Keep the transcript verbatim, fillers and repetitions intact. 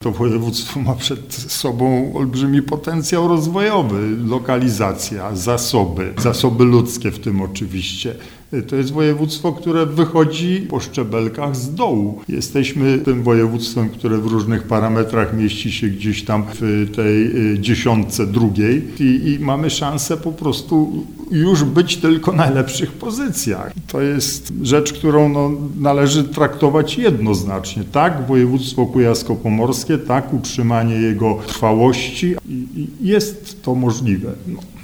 To województwo ma przed sobą olbrzymi potencjał rozwojowy, lokalizacja, zasoby, zasoby ludzkie w tym oczywiście. To jest województwo, które wychodzi po szczebelkach z dołu. Jesteśmy tym województwem, które w różnych parametrach mieści się gdzieś tam w tej dziesiątce drugiej i, i mamy szansę po prostu już być tylko na najlepszych pozycjach. To jest rzecz, którą no, należy traktować jednoznacznie. Tak, województwo kujawsko-pomorskie, tak, utrzymanie jego trwałości i, i jest to możliwe. No.